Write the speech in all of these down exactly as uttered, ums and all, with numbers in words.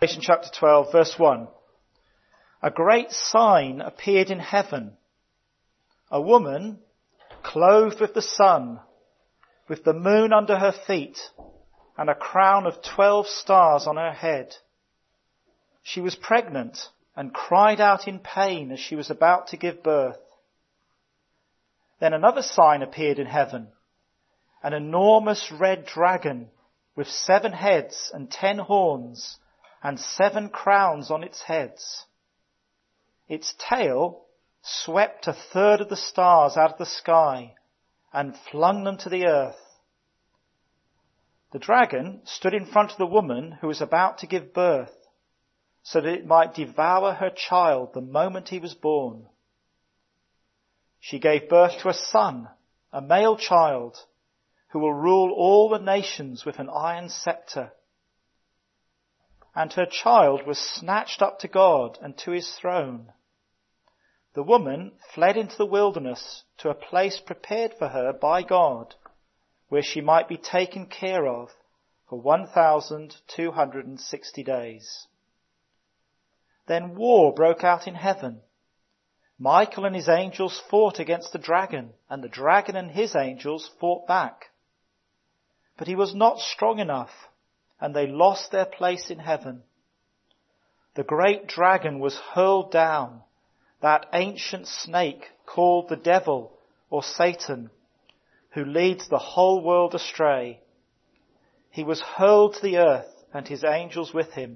Revelation chapter twelve, verse one. A great sign appeared in heaven. A woman clothed with the sun, with the moon under her feet, and a crown of twelve stars on her head. She was pregnant and cried out in pain as she was about to give birth. Then another sign appeared in heaven. An enormous red dragon with seven heads and ten horns and seven crowns on its heads. Its tail swept a third of the stars out of the sky and flung them to the earth. The dragon stood in front of the woman who was about to give birth, so that it might devour her child the moment he was born. She gave birth to a son, a male child, who will rule all the nations with an iron scepter. And her child was snatched up to God and to his throne. The woman fled into the wilderness to a place prepared for her by God, where she might be taken care of for one thousand two hundred sixty days. Then war broke out in heaven. Michael and his angels fought against the dragon, and the dragon and his angels fought back. But he was not strong enough, and they lost their place in heaven. The great dragon was hurled down, that ancient snake called the devil or Satan, who leads the whole world astray. He was hurled to the earth, and his angels with him.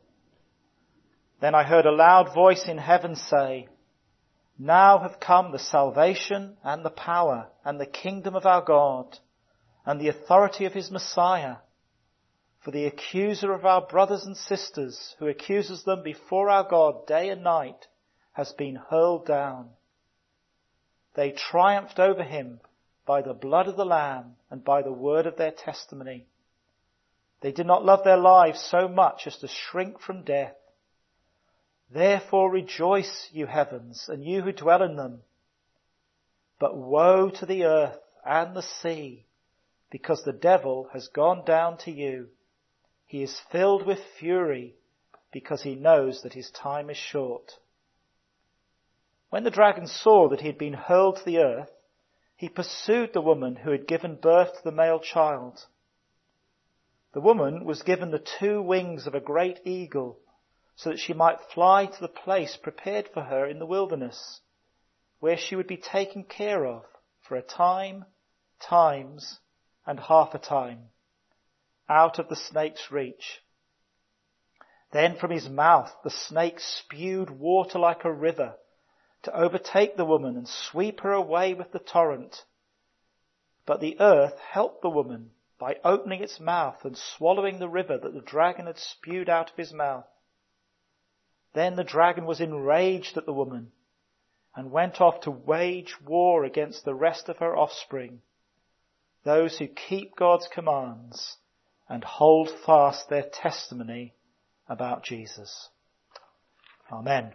Then I heard a loud voice in heaven say, "Now have come the salvation and the power and the kingdom of our God and the authority of his Messiah. For the accuser of our brothers and sisters, who accuses them before our God day and night, has been hurled down. They triumphed over him by the blood of the Lamb and by the word of their testimony. They did not love their lives so much as to shrink from death. Therefore rejoice, you heavens, and you who dwell in them. But woe to the earth and the sea, because the devil has gone down to you. He is filled with fury, because he knows that his time is short." When the dragon saw that he had been hurled to the earth, he pursued the woman who had given birth to the male child. The woman was given the two wings of a great eagle, so that she might fly to the place prepared for her in the wilderness, where she would be taken care of for a time, times, and half a time, out of the snake's reach. Then from his mouth the snake spewed water like a river to overtake the woman and sweep her away with the torrent. But the earth helped the woman by opening its mouth and swallowing the river that the dragon had spewed out of his mouth. Then the dragon was enraged at the woman and went off to wage war against the rest of her offspring, those who keep God's commands and hold fast their testimony about Jesus. Amen.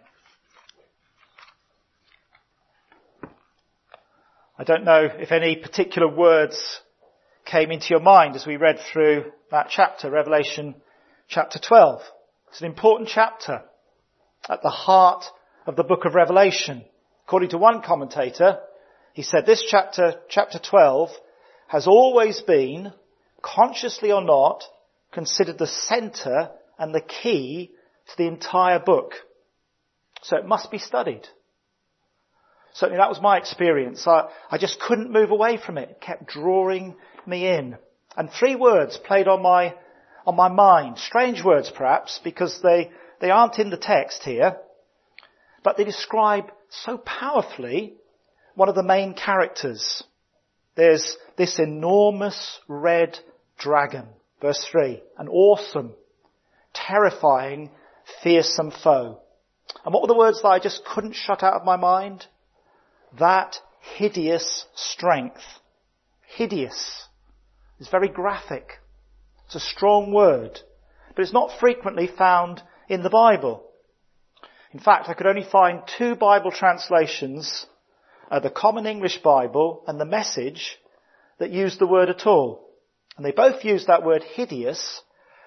I don't know if any particular words came into your mind as we read through that chapter, Revelation chapter twelve. It's an important chapter at the heart of the book of Revelation. According to one commentator, he said this chapter, chapter twelve, has always been, consciously or not, considered the centre and the key to the entire book. So it must be studied. Certainly that was my experience. I, I just couldn't move away from it. It kept drawing me in. And three words played on my, on my mind. Strange words perhaps, because they, they aren't in the text here, but they describe so powerfully one of the main characters. There's this enormous red dragon, verse three, an awesome, terrifying, fearsome foe. And what were the words that I just couldn't shut out of my mind? That hideous strength. Hideous. It's very graphic. It's a strong word, but it's not frequently found in the Bible. In fact, I could only find two Bible translations, uh, the Common English Bible and the Message, that use the word at all. And they both use that word hideous,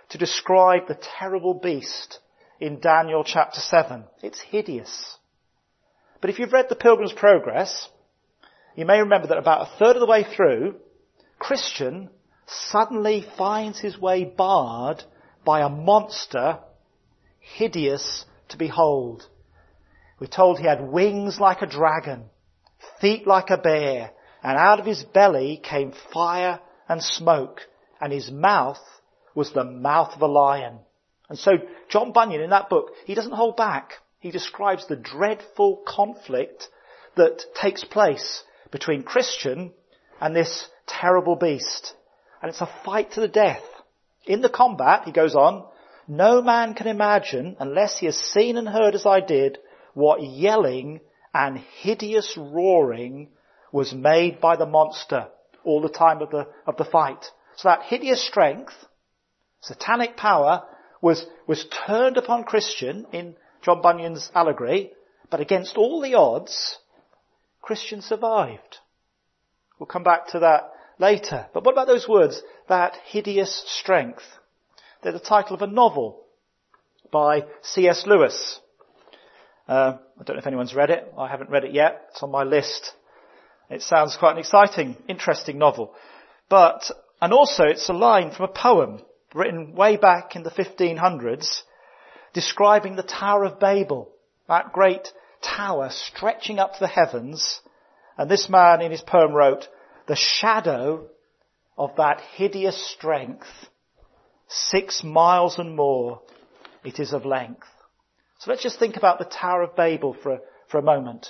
to describe the terrible beast in Daniel chapter seven. It's hideous. But if you've read the Pilgrim's Progress, you may remember that about a third of the way through, Christian suddenly finds his way barred by a monster hideous to behold. We're told he had wings like a dragon, feet like a bear, and out of his belly came fire and smoke, and his mouth was the mouth of a lion. And so John Bunyan in that book, he doesn't hold back. He describes the dreadful conflict that takes place between Christian and this terrible beast. And it's a fight to the death. In the combat, he goes on, no man can imagine, unless he has seen and heard as I did, what yelling and hideous roaring was made by the monster all the time of the, of the fight. So that hideous strength, satanic power, was, was turned upon Christian in John Bunyan's allegory, but against all the odds, Christian survived. We'll come back to that later. But what about those words, that hideous strength? They're the title of a novel by C S Lewis. Uh, I don't know if anyone's read it. I haven't read it yet. It's on my list. It sounds quite an exciting, interesting novel. But, and also it's a line from a poem written way back in the fifteen hundreds describing the Tower of Babel, that great tower stretching up to the heavens. And this man in his poem wrote, the shadow of that hideous strength, six miles and more, it is of length. So let's just think about the Tower of Babel for a, for a moment.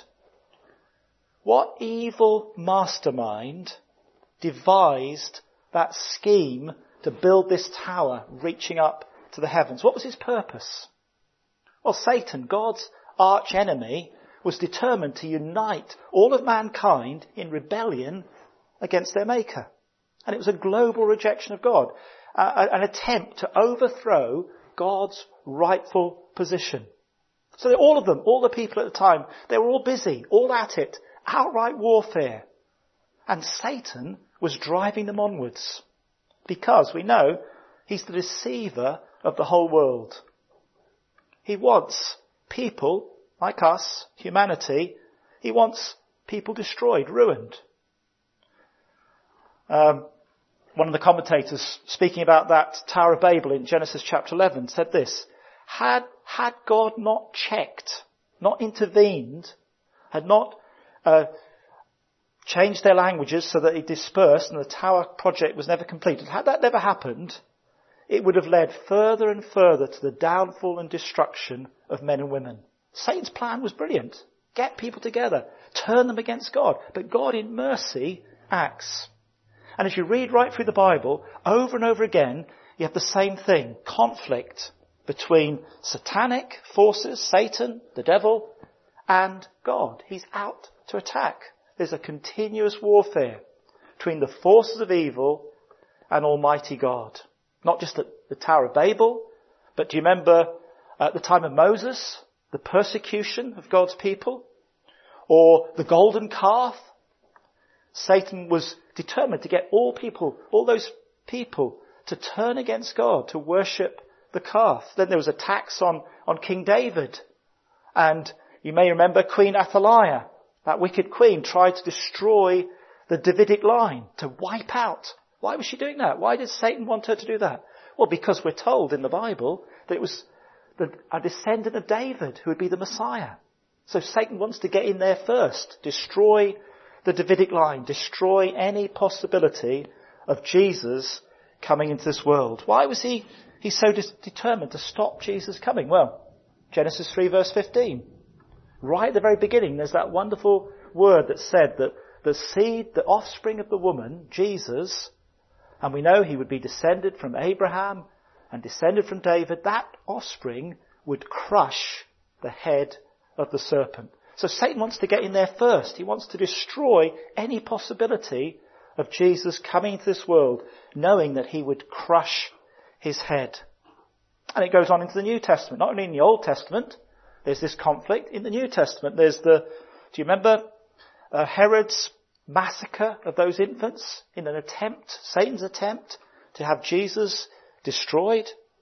What evil mastermind devised that scheme to build this tower reaching up to the heavens? What was his purpose? Well, Satan, God's arch enemy, was determined to unite all of mankind in rebellion against their maker. And it was a global rejection of God, uh, an attempt to overthrow God's rightful position. So all of them, all the people at the time, they were all busy, all at it, outright warfare. And Satan was driving them onwards because we know he's the deceiver of the whole world. He wants people like us, humanity, he wants people destroyed, ruined. Um, one of the commentators speaking about that Tower of Babel in Genesis chapter eleven said this, had, had God not checked, not intervened, had not uh, changed their languages so that it dispersed and the tower project was never completed, had that never happened, it would have led further and further to the downfall and destruction of men and women. Satan's plan was brilliant. Get people together, turn them against God. But God in mercy acts. And as you read right through the Bible, over and over again, you have the same thing. Conflict between satanic forces, Satan, the devil, and God. He's out to attack. There's a continuous warfare between the forces of evil and Almighty God. Not just at the Tower of Babel, but do you remember at the time of Moses, the persecution of God's people? Or the golden calf? Satan was determined to get all people, all those people, to turn against God, to worship the calf. Then there was attacks on, on King David. And you may remember Queen Athaliah, that wicked queen, tried to destroy the Davidic line, to wipe out. Why was she doing that? Why did Satan want her to do that? Well, because we're told in the Bible that it was the, a descendant of David who would be the Messiah. So Satan wants to get in there first, destroy the Davidic line, destroy any possibility of Jesus coming into this world. Why was he he so dis- determined to stop Jesus coming? Well, Genesis three verse fifteen. Right at the very beginning, there's that wonderful word that said that the seed, the offspring of the woman, Jesus, and we know he would be descended from Abraham and descended from David, that offspring would crush the head of the serpent. So Satan wants to get in there first. He wants to destroy any possibility of Jesus coming into this world, knowing that he would crush his head. And it goes on into the New Testament. Not only in the Old Testament, there's this conflict. In the New Testament, there's the, do you remember uh, Herod's massacre of those infants in an attempt, Satan's attempt to have Jesus destroyed?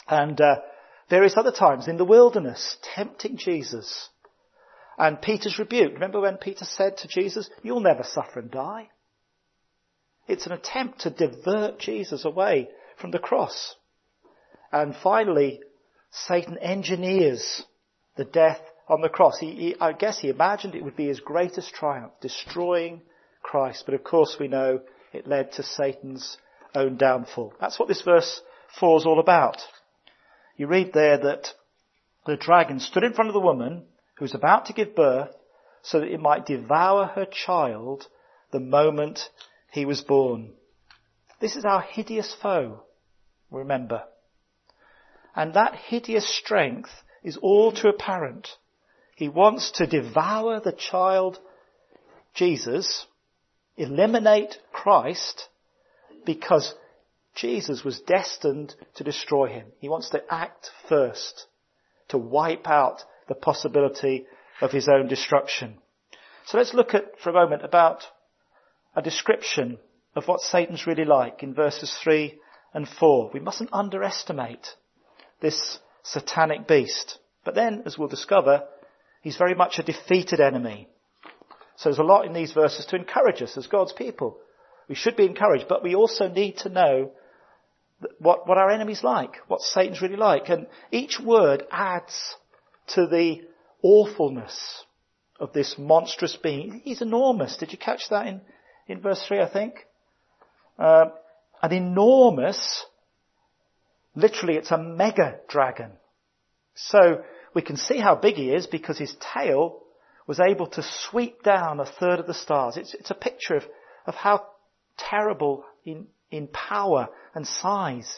And uh, various other times in the wilderness, tempting Jesus. And Peter's rebuke. Remember when Peter said to Jesus, "You'll never suffer and die." It's an attempt to divert Jesus away from the cross. And finally, Satan engineers the death on the cross. He, he, I guess he imagined it would be his greatest triumph, destroying Christ. But of course we know it led to Satan's own downfall. That's what this verse four is all about. You read there that the dragon stood in front of the woman who was about to give birth so that it might devour her child the moment he was born. This is our hideous foe, remember. And that hideous strength is all too apparent. He wants to devour the child Jesus, eliminate Christ, because Jesus was destined to destroy him. He wants to act first, to wipe out the possibility of his own destruction. So let's look at, for a moment, about a description of what Satan's really like in verses three and four. We mustn't underestimate this satanic beast. But then, as we'll discover, he's very much a defeated enemy. So there's a lot in these verses to encourage us as God's people. We should be encouraged, but we also need to know what, what our enemy's like, what Satan's really like. And each word adds to the awfulness of this monstrous being. He's enormous. Did you catch that in, in verse three, I think? Uh, an enormous, literally it's a mega dragon. So we can see how big he is because his tail was able to sweep down a third of the stars. It's, it's a picture of, of how terrible in, in power and size.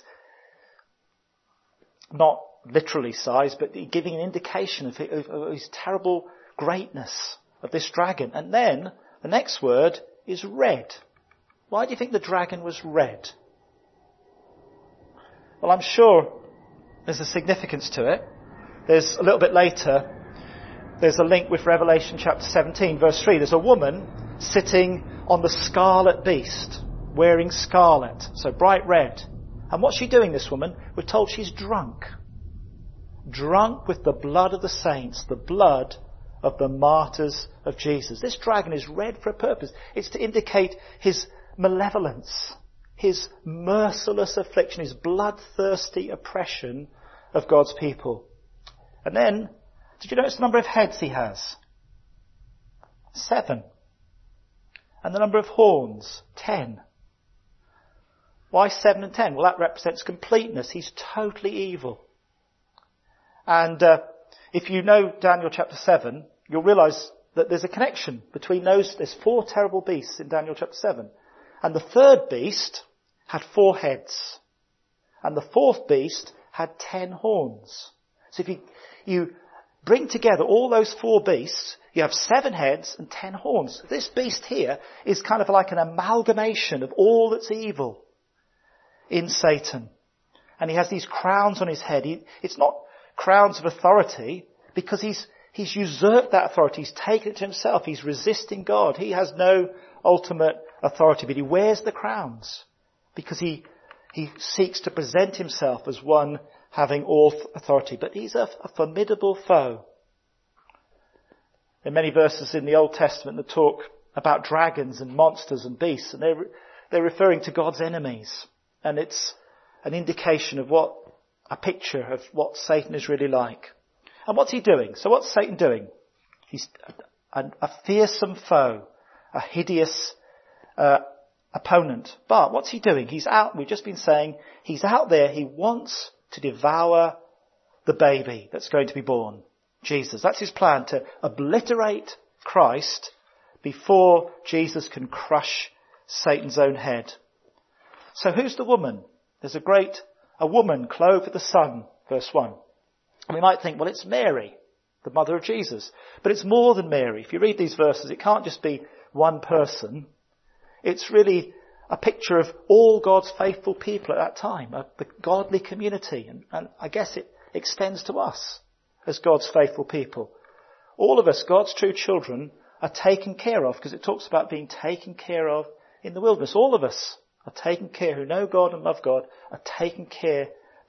Not literally size, but giving an indication of, of, of his terrible greatness of this dragon. And then the next word is red. Why do you think the dragon was red? Well, I'm sure there's a significance to it. There's a little bit later, there's a link with Revelation chapter seventeen, verse three. There's a woman sitting on the scarlet beast, wearing scarlet, so bright red. And what's she doing, this woman? We're told she's drunk. Drunk with the blood of the saints, the blood of the martyrs of Jesus. This dragon is red for a purpose. It's to indicate his malevolence, his merciless affliction, his bloodthirsty oppression of God's people. And then, did you notice the number of heads he has? Seven. And the number of horns? Ten. Why seven and ten? Well, that represents completeness. He's totally evil. And uh, if you know Daniel chapter seven, you'll realise that there's a connection between those. There's four terrible beasts in Daniel chapter seven. And the third beast had four heads. And the fourth beast had ten horns. So if you, you bring together all those four beasts, you have seven heads and ten horns. This beast here is kind of like an amalgamation of all that's evil in Satan. And he has these crowns on his head. He, it's not crowns of authority because he's, he's usurped that authority. He's taken it to himself. He's resisting God. He has no ultimate authority, but he wears the crowns because he, he seeks to present himself as one having all authority. But he's a, a formidable foe. There are many verses in the Old Testament that talk about dragons and monsters and beasts, and they're, they're referring to God's enemies. And it's an indication of what, a picture of what Satan is really like. And what's he doing? So what's Satan doing? He's a, a, a fearsome foe, a hideous uh, opponent. But what's he doing? He's out, we've just been saying, he's out there, he wants to devour the baby that's going to be born, Jesus. That's his plan, to obliterate Christ before Jesus can crush Satan's own head. So who's the woman? There's a great, a woman clothed with the sun, verse one. And we might think, well, it's Mary, the mother of Jesus. But it's more than Mary. If you read these verses, it can't just be one person. It's really a picture of all God's faithful people at that time, the godly community. And, and I guess it extends to us as God's faithful people. All of us, God's true children, are taken care of, because it talks about being taken care of in the wilderness. All of us are taken care, who know God and love God, are taken care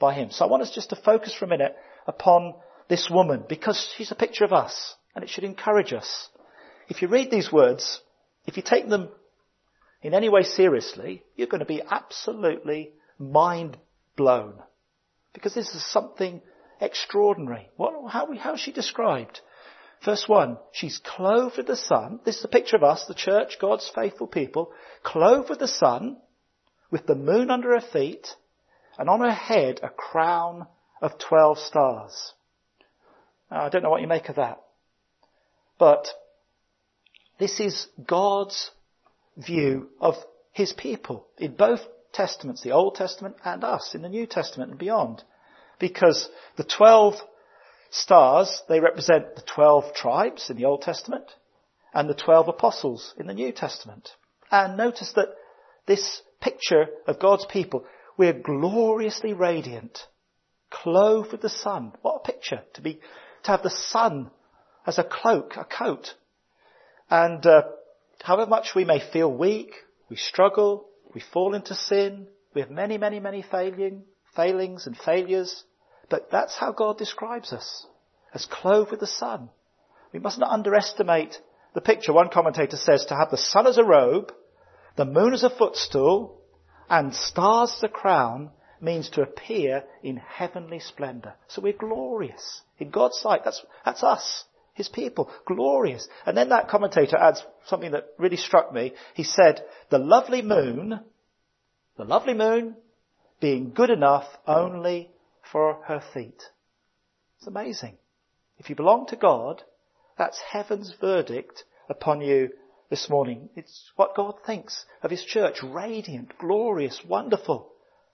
by him. So I want us just to focus for a minute upon this woman, because she's a picture of us, and it should encourage us. If you read these words, if you take them in any way seriously, you're going to be absolutely mind blown, because this is something extraordinary. What, how, how is she described? Verse one, she's clothed with the sun. This is a picture of us, the church, God's faithful people, clothed with the sun, with the moon under her feet, and on her head a crown of twelve stars. Now, I don't know what you make of that, but this is God's view of his people in both Testaments, the Old Testament and us in the New Testament and beyond. Because the twelve stars, they represent the twelve tribes in the Old Testament and the twelve apostles in the New Testament. And notice that this picture of God's people, we're gloriously radiant, clothed with the sun. What a picture to be, to have the sun as a cloak, a coat. And uh, however much we may feel weak, we struggle, we fall into sin, we have many, many, many failing, failings and failures. But that's how God describes us, as clothed with the sun. We must not underestimate the picture. One commentator says to have the sun as a robe, the moon as a footstool, and stars as a crown means to appear in heavenly splendour. So we're glorious in God's sight. That's, that's us, his people, glorious. And then that commentator adds something that really struck me. He said, the lovely moon, the lovely moon being good enough only for her feet. It's amazing. If you belong to God, that's heaven's verdict upon you this morning. It's what God thinks of his church. Radiant, glorious, wonderful.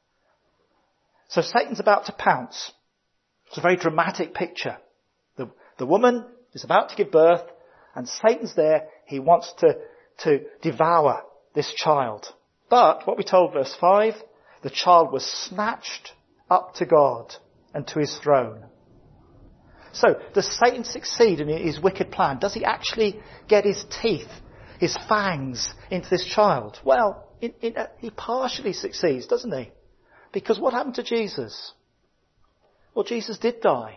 So Satan's about to pounce. It's a very dramatic picture. The, the woman is about to give birth, and Satan's there. He wants to, to devour this child. But, what we told verse five, the child was snatched up to God and to his throne. So, does Satan succeed in his wicked plan? Does he actually get his teeth, his fangs into this child? Well, in, in, uh, he partially succeeds, doesn't he? Because what happened to Jesus? Well, Jesus did die.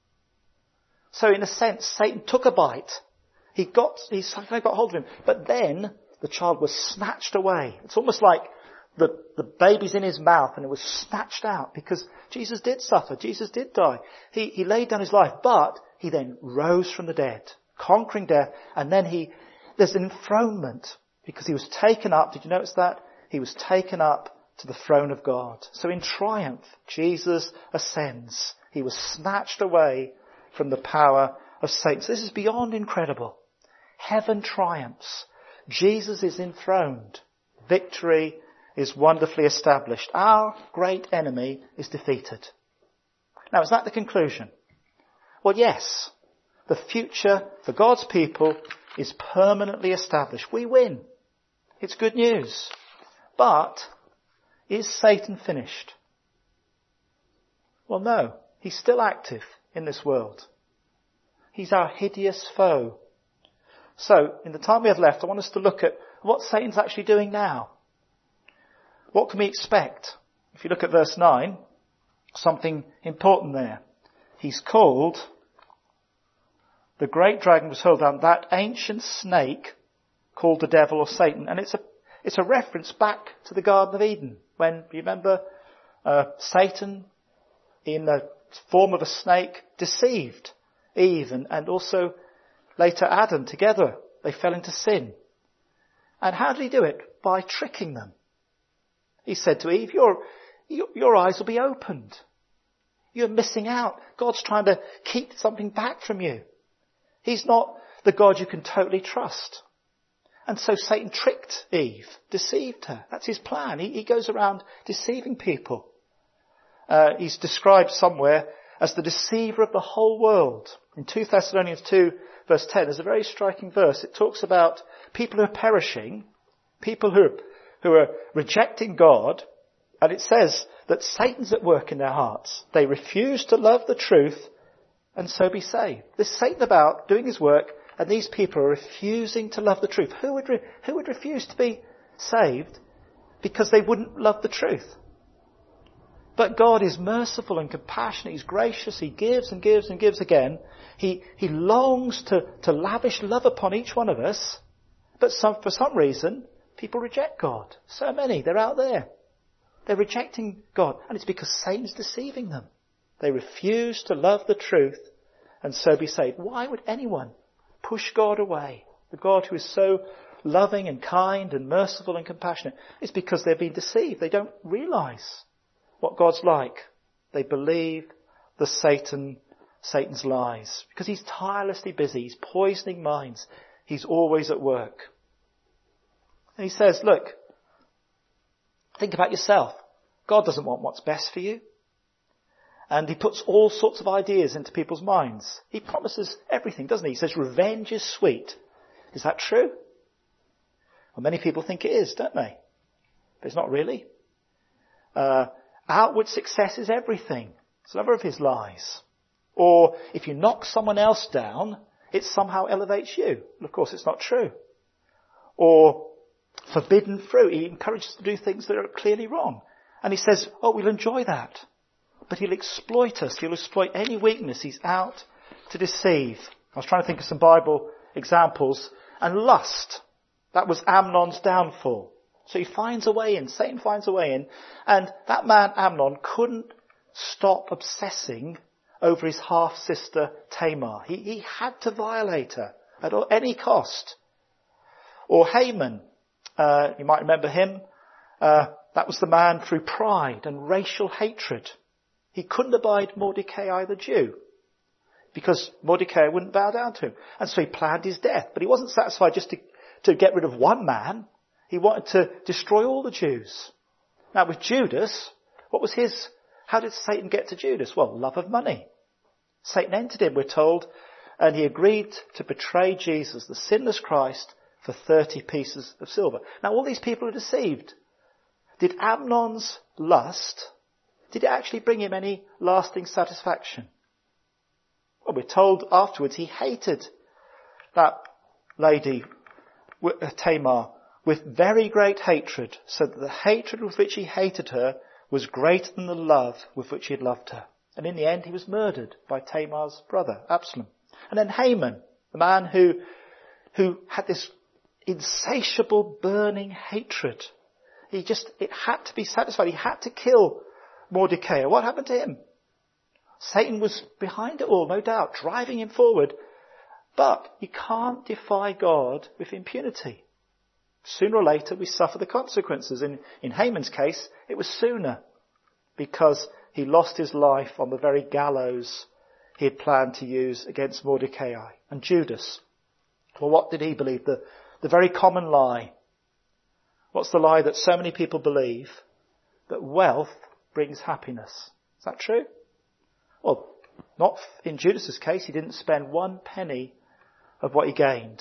So in a sense, Satan took a bite. He got, he got hold of him. But then the child was snatched away. It's almost like the, the baby's in his mouth and it was snatched out, because Jesus did suffer. Jesus did die. He, he laid down his life, but he then rose from the dead, conquering death. And then he, there's an enthronement, because he was taken up. Did you notice that? He was taken up to the throne of God. So in triumph, Jesus ascends. He was snatched away from the power of Satan. So this is beyond incredible. Heaven triumphs. Jesus is enthroned. Victory is wonderfully established. Our great enemy is defeated. Now, is that the conclusion? Well, yes. The future for God's people is permanently established. We win. It's good news. But is Satan finished? Well, no. He's still active in this world. He's our hideous foe. So, in the time we have left, I want us to look at what Satan's actually doing now. What can we expect? If you look at verse nine, something important there. He's called, the great dragon was hurled down, that ancient snake called the devil or Satan. And it's a, it's a reference back to the Garden of Eden. When, you remember, uh, Satan, in the form of a snake, deceived Eve and, and also later Adam together. They fell into sin. And how did he do it? By tricking them. He said to Eve, your, your, your eyes will be opened. You're missing out. God's trying to keep something back from you. He's not the God you can totally trust. And so Satan tricked Eve, deceived her. That's his plan. He, he goes around deceiving people. Uh, he's described somewhere as the deceiver of the whole world. In Second Thessalonians two, verse ten, there's a very striking verse. It talks about people who are perishing, people who, who are rejecting God, and it says that Satan's at work in their hearts. They refuse to love the truth and so be saved. There's Satan about doing his work, and these people are refusing to love the truth. Who would, re- who would refuse to be saved because they wouldn't love the truth? But God is merciful and compassionate. He's gracious. He gives and gives and gives again. He, he longs to, to lavish love upon each one of us. But some, for some reason, people reject God. So many. They're out there. They're rejecting God. And it's because Satan's deceiving them. They refuse to love the truth and so be saved. Why would anyone push God away? The God who is so loving and kind and merciful and compassionate. It's because they've been deceived. They don't realise what God's like. They believe the Satan, Satan's lies. Because he's tirelessly busy. He's poisoning minds. He's always at work. And he says, look, think about yourself. God doesn't want what's best for you. And he puts all sorts of ideas into people's minds. He promises everything, doesn't he? He says revenge is sweet. Is that true? Well, many people think it is, don't they? But it's not really. Uh, outward success is everything. It's another of his lies. Or if you knock someone else down, it somehow elevates you. Well, of course, it's not true. Or forbidden fruit. He encourages us to do things that are clearly wrong. And he says, oh, we'll enjoy that. But he'll exploit us. He'll exploit any weakness. He's out to deceive. I was trying to think of some Bible examples. And lust. That was Amnon's downfall. So he finds a way in. Satan finds a way in. And that man, Amnon, couldn't stop obsessing over his half-sister Tamar. He, he had to violate her at any cost. Or Haman. Uh, you might remember him. Uh, that was the man through pride and racial hatred. He couldn't abide Mordecai the Jew. Because Mordecai wouldn't bow down to him. And so he planned his death. But he wasn't satisfied just to, to get rid of one man. He wanted to destroy all the Jews. Now with Judas, what was his, how did Satan get to Judas? Well, love of money. Satan entered him, we're told, and he agreed to betray Jesus, the sinless Christ, for thirty pieces of silver. Now all these people are deceived. Did Amnon's lust, did it actually bring him any lasting satisfaction? Well, we're told afterwards he hated that lady, Tamar, with very great hatred, so that the hatred with which he hated her was greater than the love with which he had loved her. And in the end, he was murdered by Tamar's brother, Absalom. And then Haman, the man who, who had this insatiable, burning hatred. He just, it had to be satisfied. He had to kill Mordecai. What happened to him? Satan was behind it all, no doubt, driving him forward. But you can't defy God with impunity. Sooner or later, we suffer the consequences. In, in Haman's case, it was sooner, because he lost his life on the very gallows he had planned to use against Mordecai. And Judas, well, what did he believe? The, the very common lie. What's the lie that so many people believe? That wealth brings happiness. Is that true? Well, not in Judas's case. He didn't spend one penny of what he gained.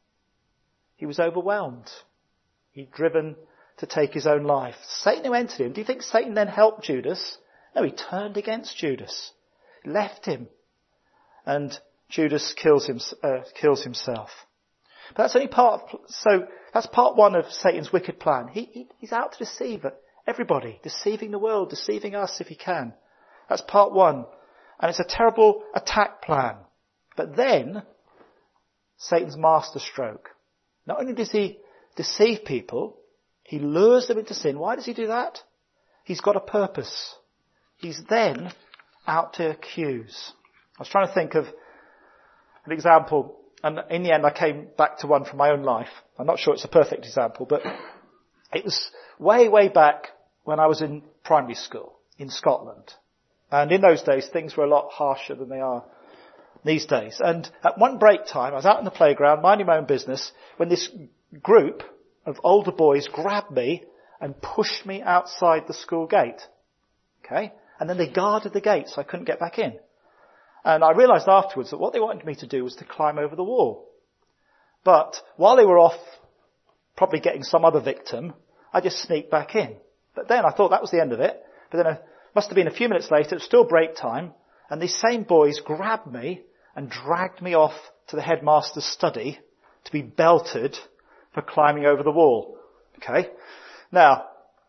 He was overwhelmed. He'd driven to take his own life. Satan who entered him, do you think Satan then helped Judas? No, he turned against Judas. Left him. And Judas kills him, uh, kills himself. But that's only part of, so that's part one of Satan's wicked plan. He, he, he's out to deceive everybody, deceiving the world, deceiving us if he can. That's part one. And it's a terrible attack plan. But then, Satan's masterstroke. Not only does he deceive people, he lures them into sin. Why does he do that? He's got a purpose. He's then out to accuse. I was trying to think of an example, and in the end I came back to one from my own life. I'm not sure it's a perfect example, but it was way, way back when I was in primary school in Scotland. And in those days, things were a lot harsher than they are these days. And at one break time, I was out in the playground, minding my own business, when this group of older boys grabbed me and pushed me outside the school gate. Okay? And then they guarded the gate so I couldn't get back in. And I realised afterwards that what they wanted me to do was to climb over the wall. But while they were off probably getting some other victim, I just sneaked back in. But then I thought that was the end of it. But then it must have been a few minutes later, it was still break time, and these same boys grabbed me and dragged me off to the headmaster's study to be belted for climbing over the wall. Okay? Now,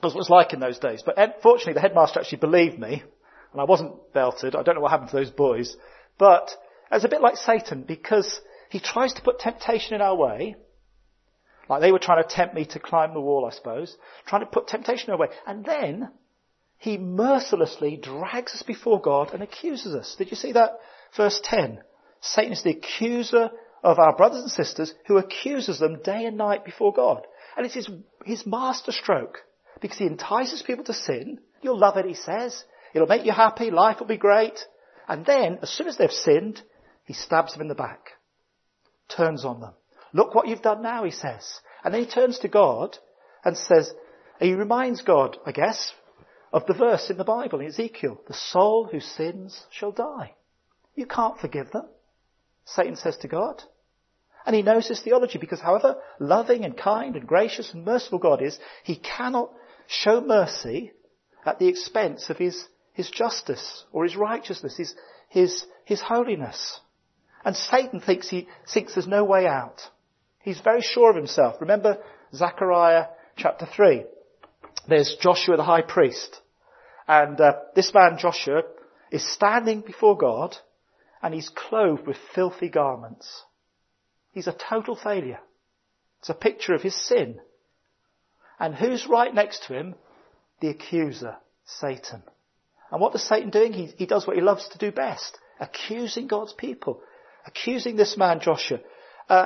That's what it was like in those days. But fortunately, the headmaster actually believed me, and I wasn't belted. I don't know what happened to those boys. But it's a bit like Satan, because he tries to put temptation in our way. Like they were trying to tempt me to climb the wall, I suppose. Trying to put temptation in our way. And then he mercilessly drags us before God and accuses us. Did you see that? Verse ten. Satan is the accuser of our brothers and sisters, who accuses them day and night before God. And it's his, his master stroke, because he entices people to sin. You'll love it, he says. It'll make you happy. Life will be great. And then, as soon as they've sinned, he stabs them in the back. Turns on them. Look what you've done now, he says. And then he turns to God and says, he reminds God, I guess, of the verse in the Bible, in Ezekiel. The soul who sins shall die. You can't forgive them, Satan says to God. And he knows his theology, because however loving and kind and gracious and merciful God is, he cannot show mercy at the expense of his, his justice or his righteousness, his, his, his holiness. And Satan thinks he thinks there's no way out. He's very sure of himself. Remember Zechariah chapter three. There's Joshua the high priest. And uh, this man Joshua is standing before God, and he's clothed with filthy garments. He's a total failure. It's a picture of his sin. And who's right next to him? The accuser, Satan. And what does Satan doing? He, he does what he loves to do best. Accusing God's people. Accusing this man Joshua. Uh,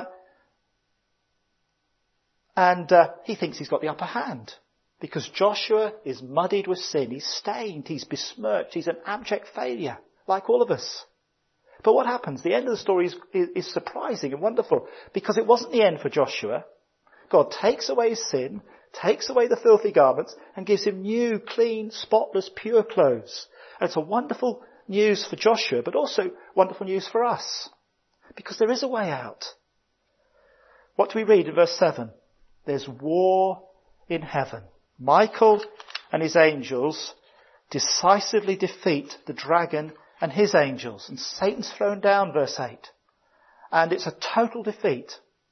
and uh, he thinks he's got the upper hand. Because Joshua is muddied with sin. He's stained. He's besmirched. He's an abject failure. Like all of us. But what happens? The end of the story is, is, is surprising and wonderful, because it wasn't the end for Joshua. God takes away his sin, takes away the filthy garments, and gives him new, clean, spotless, pure clothes. And it's a wonderful news for Joshua, but also wonderful news for us, because there is a way out. What do we read in verse seven? There's war in heaven. Michael and his angels decisively defeat the dragon and his angels. And Satan's thrown down, verse eight. And it's a total defeat.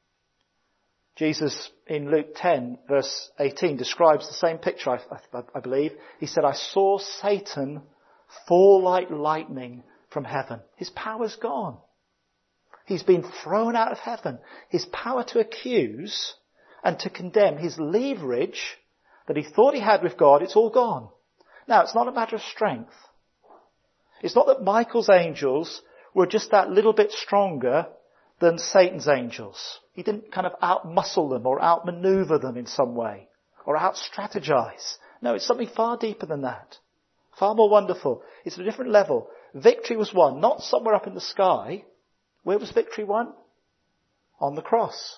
Jesus in Luke ten, verse eighteen, describes the same picture, I, I, I believe. He said, I saw Satan fall like lightning from heaven. His power's gone. He's been thrown out of heaven. His power to accuse and to condemn, his leverage that he thought he had with God, it's all gone. Now, it's not a matter of strength. It's not that Michael's angels were just that little bit stronger than Satan's angels. He didn't kind of out-muscle them or out-maneuver them in some way or out-strategize. No, it's something far deeper than that. Far more wonderful. It's at a different level. Victory was won, not somewhere up in the sky. Where was victory won? On the cross.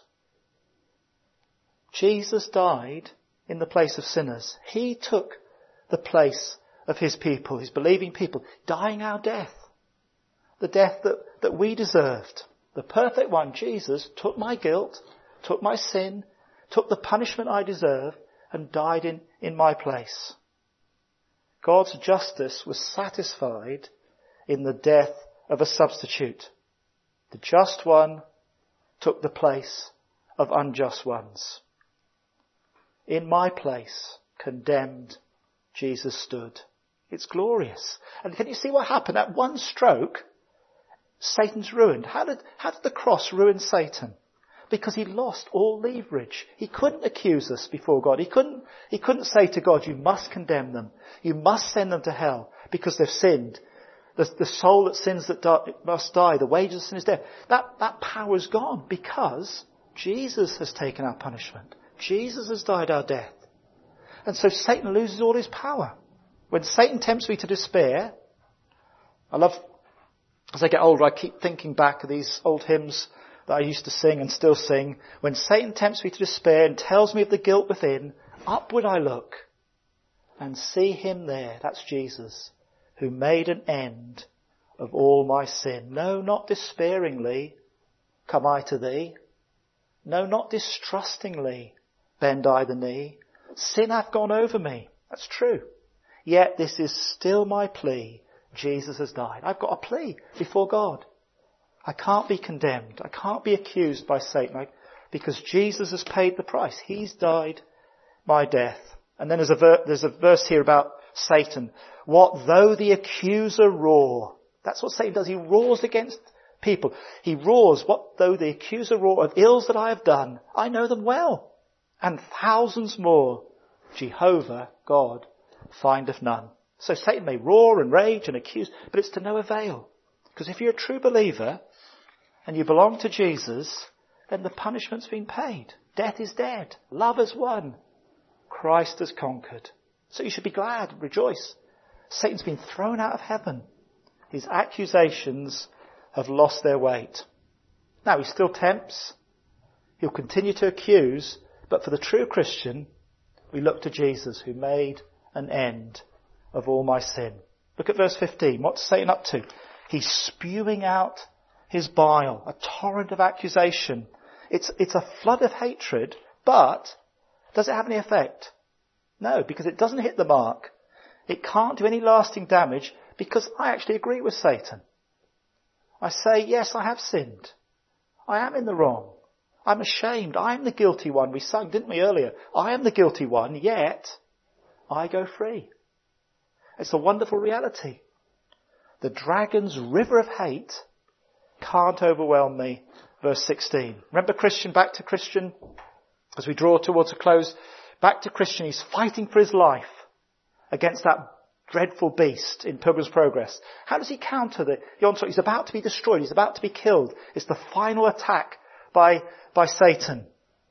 Jesus died in the place of sinners. He took the place of his people, his believing people, dying our death. The death that, that we deserved. The perfect one, Jesus, took my guilt, took my sin, took the punishment I deserve, and died in, in my place. God's justice was satisfied in the death of a substitute. The just one took the place of unjust ones. In my place, condemned, Jesus stood. It's glorious. And can you see what happened? At one stroke, Satan's ruined. How did, how did the cross ruin Satan? Because he lost all leverage. He couldn't accuse us before God. He couldn't, he couldn't say to God, you must condemn them. You must send them to hell because they've sinned. The, the soul that sins that die, must die. The wages of sin is death. That, that power is gone because Jesus has taken our punishment. Jesus has died our death. And so Satan loses all his power. When Satan tempts me to despair, I love, as I get older, I keep thinking back of these old hymns that I used to sing and still sing. When Satan tempts me to despair and tells me of the guilt within, upward I look and see him there. That's Jesus, who made an end of all my sin. No, not despairingly come I to thee. No, not distrustingly bend I the knee. Sin hath gone over me. That's true. Yet this is still my plea. Jesus has died. I've got a plea before God. I can't be condemned. I can't be accused by Satan because Jesus has paid the price. He's died my death. And then there's a, ver- there's a verse here about Satan. What though the accuser roar? That's what Satan does. He roars against people. He roars, what though the accuser roar of ills that I have done? I know them well. And thousands more. Jehovah, God, findeth none. So Satan may roar and rage and accuse, but it's to no avail. Because if you're a true believer and you belong to Jesus, then the punishment's been paid. Death is dead. Love has won. Christ has conquered. So you should be glad, rejoice. Satan's been thrown out of heaven. His accusations have lost their weight. Now he still tempts. He'll continue to accuse. But for the true Christian, we look to Jesus who made an end of all my sin. Look at verse fifteen. What's Satan up to? He's spewing out his bile, a torrent of accusation. It's, it's a flood of hatred, but does it have any effect? No, because it doesn't hit the mark. It can't do any lasting damage because I actually agree with Satan. I say, yes, I have sinned. I am in the wrong. I'm ashamed. I am the guilty one. We sung, didn't we, earlier? I am the guilty one, yet I go free. It's a wonderful reality. The dragon's river of hate can't overwhelm me. Verse sixteen. Remember Christian, back to Christian, as we draw towards a close. Back to Christian, he's fighting for his life against that dreadful beast in Pilgrim's Progress. How does he counter the, the onslaught? He's about to be destroyed. He's about to be killed. It's the final attack by, by Satan.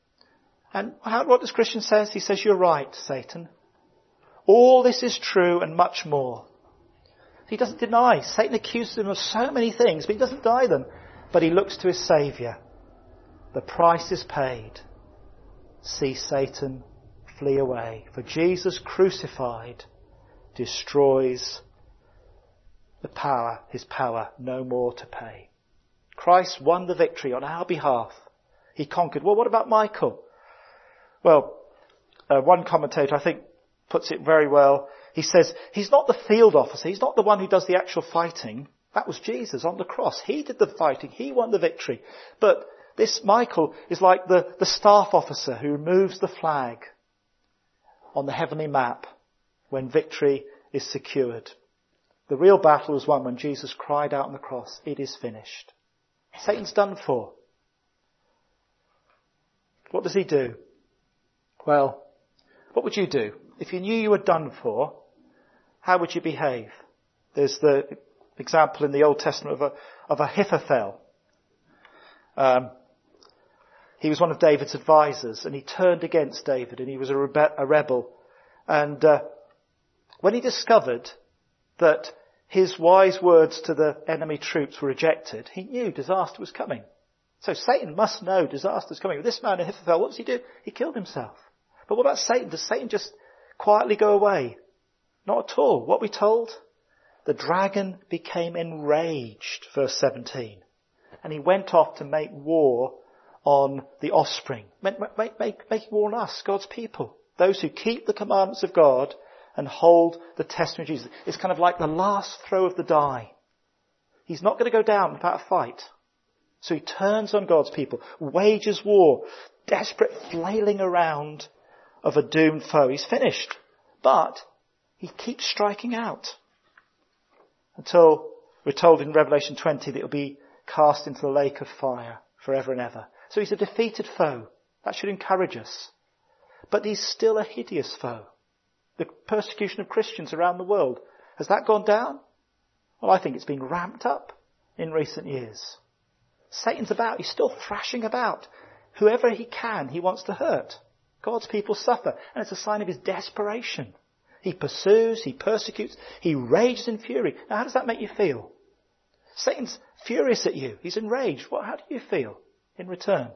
And how, what does Christian say? He says, you're right, Satan. All this is true and much more. He doesn't deny. Satan accuses him of so many things, but he doesn't deny them. But he looks to his Saviour. The price is paid. See Satan flee away. For Jesus crucified destroys the power, his power, no more to pay. Christ won the victory on our behalf. He conquered. Well, what about Michael? Well, uh, one commentator, I think, puts it very well. He says, he's not the field officer. He's not the one who does the actual fighting. That was Jesus on the cross. He did the fighting. He won the victory. But this Michael is like the, the staff officer who moves the flag on the heavenly map when victory is secured. The real battle was won when Jesus cried out on the cross, it is finished. Satan's done for. What does he do? Well, what would you do? If you knew you were done for, how would you behave? There's the example in the Old Testament of a, of Ahithophel. Um, he was one of David's advisors, and he turned against David, and he was a, rebe- a rebel. And uh, when he discovered that his wise words to the enemy troops were rejected, he knew disaster was coming. So Satan must know disaster is coming. With this man Ahithophel, what does he do? He killed himself. But what about Satan? Does Satan just quietly go away? Not at all. What are we told? The dragon became enraged, verse seventeen. And he went off to make war on the offspring. Make, make, make, making war on us, God's people. Those who keep the commandments of God and hold the testimony of Jesus. It's kind of like the last throw of the die. He's not going to go down without a fight. So he turns on God's people, wages war, desperate flailing around of a doomed foe. He's finished. But he keeps striking out until we're told in Revelation twenty that he'll be cast into the lake of fire forever and ever. So he's a defeated foe. That should encourage us. But he's still a hideous foe. The persecution of Christians around the world, has that gone down? Well, I think it's been ramped up in recent years. Satan's about. He's still thrashing about. Whoever he can, he wants to hurt. God's people suffer. And it's a sign of his desperation. He pursues, he persecutes, he rages in fury. Now, how does that make you feel? Satan's furious at you. He's enraged. What, how do you feel in return?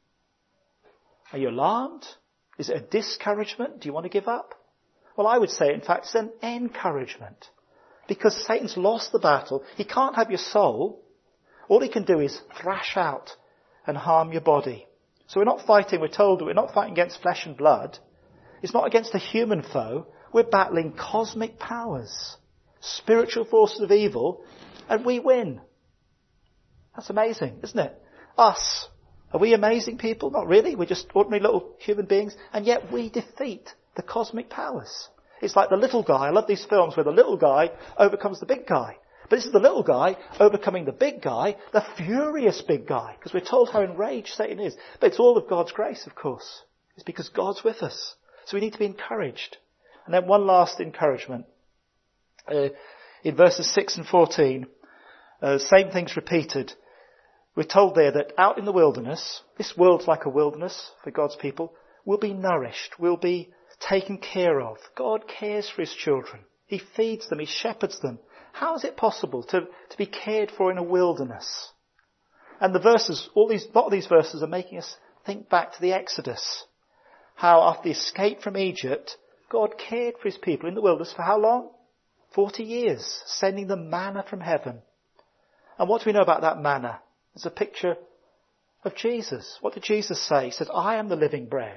Are you alarmed? Is it a discouragement? Do you want to give up? Well, I would say, in fact, it's an encouragement. Because Satan's lost the battle. He can't have your soul. All he can do is thrash out and harm your body. So we're not fighting, we're told that we're not fighting against flesh and blood. It's not against a human foe. We're battling cosmic powers, spiritual forces of evil, and we win. That's amazing, isn't it? Us. Are we amazing people? Not really. We're just ordinary little human beings. And yet we defeat the cosmic powers. It's like the little guy. I love these films where the little guy overcomes the big guy. But this is the little guy overcoming the big guy, the furious big guy, because we're told how enraged Satan is. But it's all of God's grace, of course. It's because God's with us. So we need to be encouraged. And then one last encouragement. Uh, in verses six and fourteen, uh, same things repeated. We're told there that out in the wilderness, this world's like a wilderness for God's people, we'll be nourished, we'll be taken care of. God cares for his children. He feeds them, he shepherds them. How is it possible to, to be cared for in a wilderness? And the verses, all these, a lot of these verses are making us think back to the Exodus. How after the escape from Egypt, God cared for his people in the wilderness for how long? Forty years, sending them manna from heaven. And what do we know about that manna? It's a picture of Jesus. What did Jesus say? He said, I am the living bread.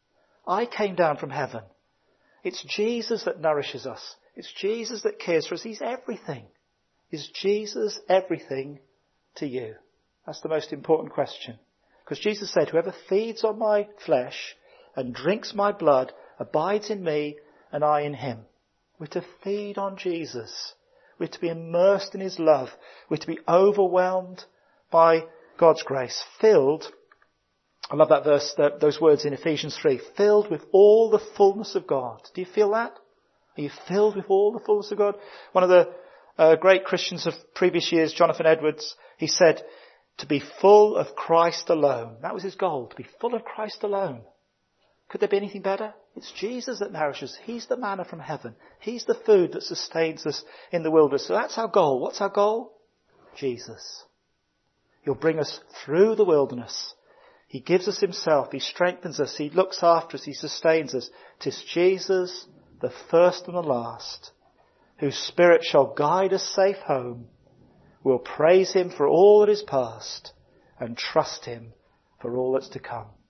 I came down from heaven. It's Jesus that nourishes us. It's Jesus that cares for us. He's everything. Is Jesus everything to you? That's the most important question. Because Jesus said, whoever feeds on my flesh and drinks my blood abides in me and I in him. We're to feed on Jesus. We're to be immersed in his love. We're to be overwhelmed by God's grace. Filled, I love that verse, that, those words in Ephesians three, filled with all the fullness of God. Do you feel that? Are you filled with all the fullness of God? One of the uh, great Christians of previous years, Jonathan Edwards, he said, to be full of Christ alone. That was his goal, to be full of Christ alone. Could there be anything better? It's Jesus that nourishes. He's the manna from heaven. He's the food that sustains us in the wilderness. So that's our goal. What's our goal? Jesus. He'll bring us through the wilderness. He gives us himself. He strengthens us. He looks after us. He sustains us. 'Tis Jesus, the first and the last, whose spirit shall guide us safe home. We'll praise him for all that is past and trust him for all that's to come.